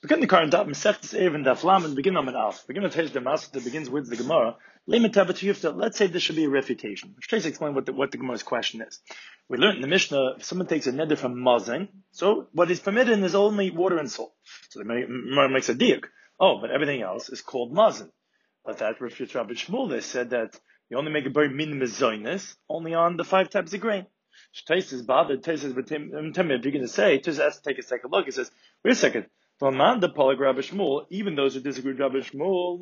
Begin the current daf Masechtas Erev and Daf Lamed. Begin on Alf. Begin to tell the master that begins with the Gemara. Let's say this should be a refutation. Which tries to explain what the Gemara's question is. We learned in the Mishnah if someone takes a neder from mazon, so what is permitted is only water and salt. So the Gemara makes a diuk. Oh, but everything else is called mazon. But that refutes Rabbi Shmuel. They said that you only make a very minimum zoynus only on the 5 types of grain. Tais is bothered. Tais is with him. If you're going to say, Tais has to take a second look. He says, wait a second. Even those who disagree with Rabbi Shmuel,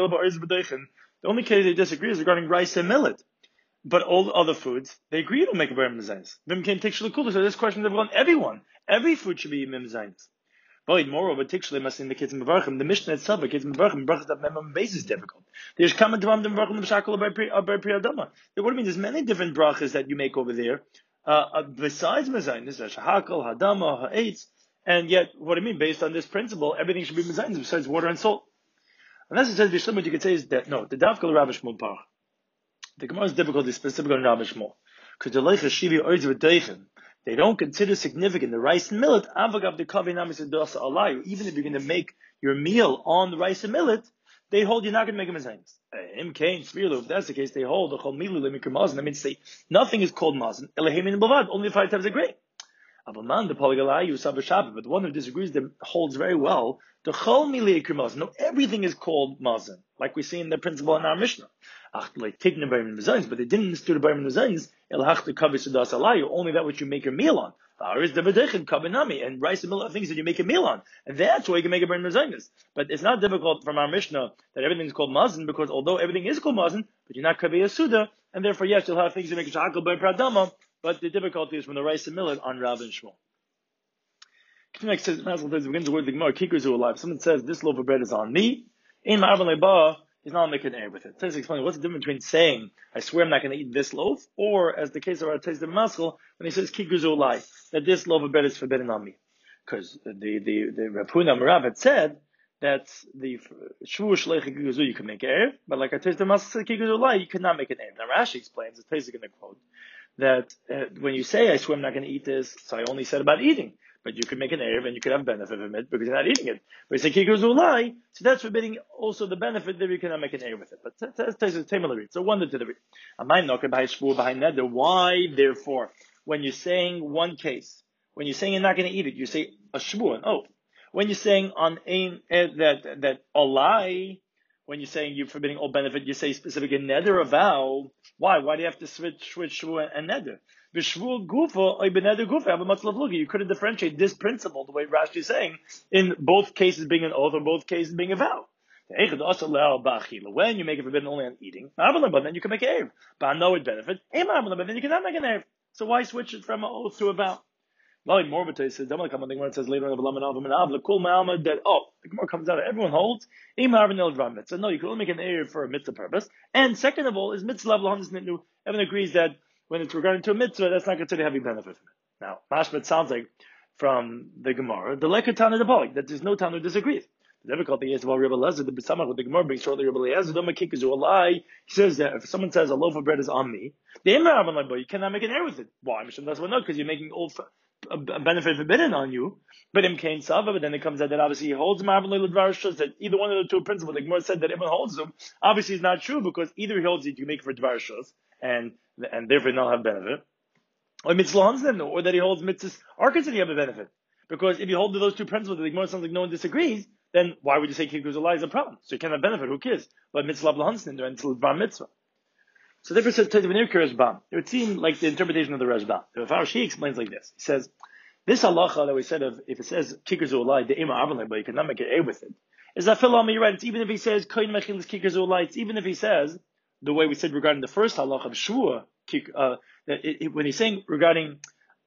the only case they disagree is regarding rice and millet. But all other foods, they agree to make a bar mezainis. Vim came tikshel kula, so this question is on everyone. Every food should be mezainis. But moreover, tikshel must in the kids mevarchim. The Mishnah itself, kids mevarchim, brachas that memam base is difficult. There's common dvam dem mevarchim b'shakol by priyadama. What do you mean? There's many different brachas that you make over there. Besides mezainis, shahakol, hadama, ha'etz. And yet, what I mean, based on this principle, everything should be mezainis besides water and salt. Unless it says Bishlim, what you could say is that, no, the Davkal Rabbi Shmuel Parach. The Gemara's difficulty is specifically on Rabbi Shmuel. Because the Leicha Shivi Oiz V'Deichen, they don't consider significant the rice and millet, Avagav the Kavi Namis Dosa Alayu, even if you're going to make your meal on the rice and millet, they hold you're not going to make a mezainis. Im Kain, Svirlu, if that's the case, they hold the Chol Milu Lemikr Mazin. That means say nothing is called Mazin, Elahemin Bavad, only 5 types of grain. Abaman, the Poligalayu, Sabashabah, but the one who disagrees them holds very well. The Chol Milei Mazin. No, everything is called Mazin, like we see in the principle in our Mishnah. Like taking the Bayram Mezainis, but they didn't institute the Bayram Mezainis, El Hachta Kavi Sudas Alayu, only that which you make your meal on. Is the Vedechin Kabinami, and rice and millet things that you make a meal on. And that's why you can make a Bayram Mezainis. But it's not difficult from our Mishnah that everything is called Mazin, because although everything is called Mazin, but you're not Kavi Yasuda, and therefore, yes, you'll have things that make a Shahakal by Pradama, but the difficulty is from the rice and millet on Rav and Shmuel. Next says, begins the word the Gemara, Kikers who are alive. Someone says, this loaf of bread is on me. In Ma'avan Leba, he's not making an air with it. It says, explain what's the difference between saying, I swear I'm not going to eat this loaf, or as the case of our taste of Maskell, when he says, Kikers who are alive, that this loaf of bread is forbidden on me. Because the Rav Huna Marav had said that the Shvu Shleich Kikers you can make air, but like our taste of Maskell said, Kikers who are alive, you cannot make an air. Now Rashi explains, the taste is going to quote, that when you say, I swear I'm not going to eat this, so I only said about eating. But you can make an Erev and you can have benefit from it because you're not eating it. But you say Kikos Ulai, so that's forbidding also the benefit that you cannot make an Erev with it. But that's a Tamil read. So wonder to the read. Am not behind Shvur behind Neder? Why, therefore, when you're saying one case, when you're saying you're not going to eat it, you say a Shvur, an oath. When you're saying on aim that Ulai, when you're saying you're forbidding all benefit, you say specific in Neder, a vow. Why? Why do you have to switch Shvur and Neder? You could have differentiated this principle the way Rashi is saying in both cases being an oath or both cases being a vow. When you make it forbidden only on eating, but then you can make an erev. But I know it benefit. But then you cannot make an erev. So why switch it from an oath to a vow? More but it says later on that the Gemara comes out. Everyone holds. So no, you can only make an erev for a mitzvah purpose. And second of all, is mitzvah level. Everyone agrees that when it's regarding to a mitzvah, that's not considered heavy benefit from it. Now, mashma, sounds like from the Gemara, the lekha tana the polik, that there's no tana who disagrees. The difficulty is, well, Rebbe Lezer, the B'samach, what the Gemara brings shortly, Rebbe Lezer, don't make kickers who lie. He says that if someone says a loaf of bread is on me, the you cannot make an error with it. Why? Mishum does well, no, because you're making all a benefit forbidden on you. But Im Kain Sava, but then it comes out that obviously he holds Ma'avan Le'Dvar that either one of the two principles, the Gemara said that everyone holds them, obviously is not true, because either he holds it, you make it for Dvar Shus, and therefore not have benefit, or mitzvah or that he holds mitzvahs are considered to have a benefit. Because if you hold to those two principles, the Gemara sounds like no one disagrees, then why would you say Kikuz Ulai is a problem? So you can't have benefit, who cares? But mitzvah l'hansin and it's bar mitzvah. So therefore says Tezvanir Rashbam. It would seem like the interpretation of the Rashbam. The Rashi explains like this. He says, this halacha that we said of, if it says Kikuz Ulai, the Ima Avalai, but you cannot make it A with it, is that Philom, you're right, it's even if he says Koin Mechil is Kikuz Ulai, it's even if he says, the way we said regarding the first halacha of Shua, when he's saying regarding,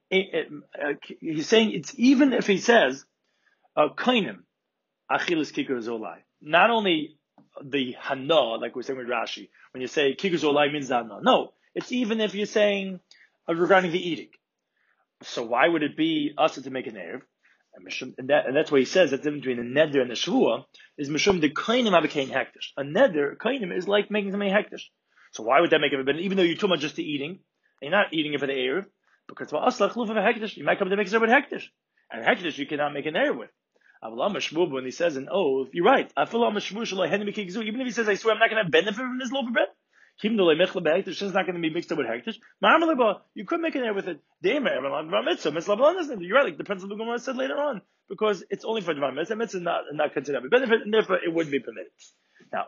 he's saying it's even if he says, Kainim, Achilas Kikuz Ulai. Not only the Hana, like we're saying with Rashi, when you say Kikuz Ulai means Hana. No, it's even if you're saying regarding the eating. So why would it be us to make an Erev? And that's why he says that the difference between a neder and a shvua is mishum the kainim abekain hektish. A neder, kainim, is like making something hektish. So why would that make it forbidden? Even though you're talking about just the eating, and you're not eating it for the erev, because you might come to make it with hektish, and hektish you cannot make an erev with. When he says an oath, you're right. Even if he says, I swear I'm not going to benefit from this loaf of bread, since it's not going to be mixed up with hektish, you could make an error with it. You're right, like the principle Gemara said later on, because it's only for Dvar Mitzvah, Mitzvah is not considered a benefit, and therefore it wouldn't be permitted. Now,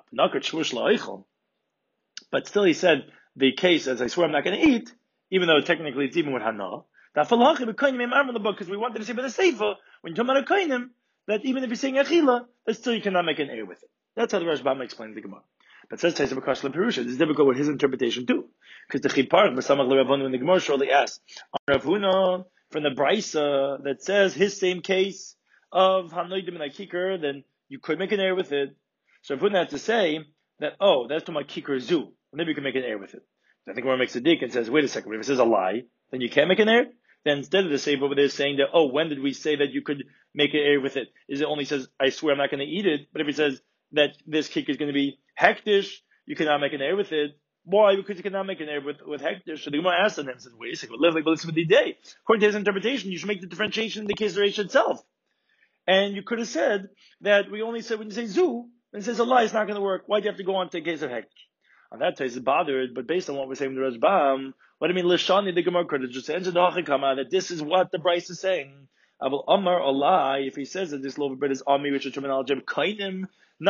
but still he said the case as I swear I'm not going to eat, even though technically it's even with Hana. Because we wanted to say by the Seifa, when you're talking about a Kainim, that even if you're saying Achila, that still you cannot make an error with it. That's how the Rashbam explains the Gemara. But says Taisa B'Kashla Perusha, this is difficult with his interpretation too. Because the Chiparach, B'Samach L'Ravonu in the Gemara surely asks, on Rav Huna, from the Brisa, that says his same case of Hanoidim and Kikar, then you could make an error with it. So Rav Huna had to say that, that's to my Kikar Zu. Maybe you can make an error with it. I think Gemara makes a dik and says, wait a second, if it says a lie, then you can't make an error? Then instead of the save over there saying that, when did we say that you could make an error with it? Is it only says, I swear I'm not going to eat it, but if it says that this kick is going to be hektish, you cannot make an error with it. Why? Because you cannot make an error with hektish. So the Gemara asked them and said, wait a second, live like this with the day. According to his interpretation, you should make the differentiation in the case of Reish itself. And you could have said that we only said when you say zu, and it says a lie, it's not going to work. Why do you have to go on to the case of hektish? On that case, it's bothered, but based on what we're saying in the Rashbam, what do you mean, Lishani, the Gemara could just answer the Hachikama, that this is what the Bryce is saying. Abel Amar Allah, if he says that this loaf of bread is Ami, which is terminology of Kainim,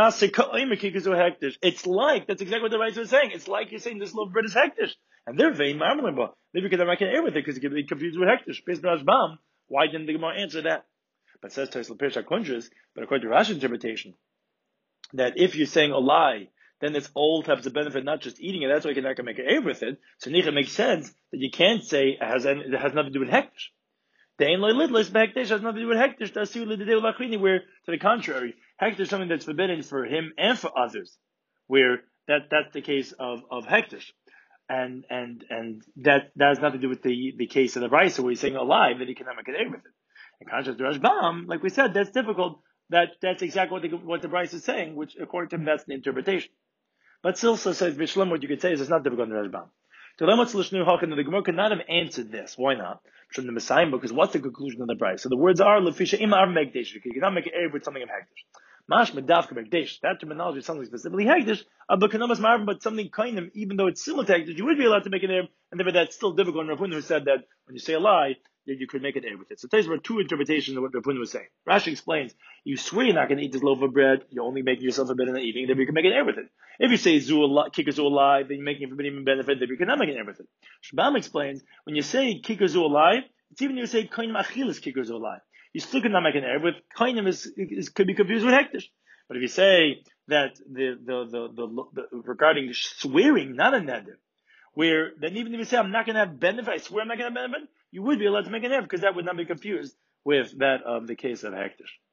it's like, that's exactly what the Bryce is saying. It's like you're saying this loaf of bread is Hektish. And they're vain, maybe because I'm not going to air with it, because it could be confused with Hektish. Based on Rashbam, why didn't the Gemara answer that? But says Taisel Pirsha Kundra's, but according to Rashi's interpretation, that if you're saying a lie, then it's all types of benefit, not just eating it. That's why you cannot make an error with it. So Nicha makes sense that you can't say it has nothing to do with hektish. The ein loy lidlis hektish has nothing to do with hektish. Where to the contrary, hektish is something that's forbidden for him and for others. Where that's the case of hektish, and that has nothing to do with the case of the Brisa where he's saying a lie that he cannot make an error with it. In contrast to Rashbam, like we said, that's difficult. That's exactly what the Brisa is saying, which according to him that's the interpretation. But Silsa says, Bishlam, what you could say is it's not difficult in the Rashbam. To the Gemara could not have answered this. Why not? From the Messiah, because what's the conclusion of the Brisa? So the words are, Lefisha im ar megdesh. You cannot make an error with something of hektish. Mash medavka megdesh. That terminology is something specifically hektish. But something kainim, even though it's similar to hektish, you would be allowed to make an error, and therefore that's still difficult. And Rav Huna who said that when you say a lie, that you could make an error with it. So there were two interpretations of what Rav Huna was saying. Rashi explains, you swear you're not going to eat this loaf of bread, you're only making yourself a bit in the evening, then you can make an error with it. If you say kikar zu alive, then you're making it forbidden benefit, then you cannot make an error with it. Shbam explains, when you say kikar zu alive, it's even if you say kainim achilas kikar zu alive. You still cannot make an error with kainim could be confused with hektish. But if you say that the regarding swearing, not a neder, where then even if you say I'm not going to have benefit, I swear I'm not going to have benefit, you would be allowed to make an error because that would not be confused with that of the case of hektish.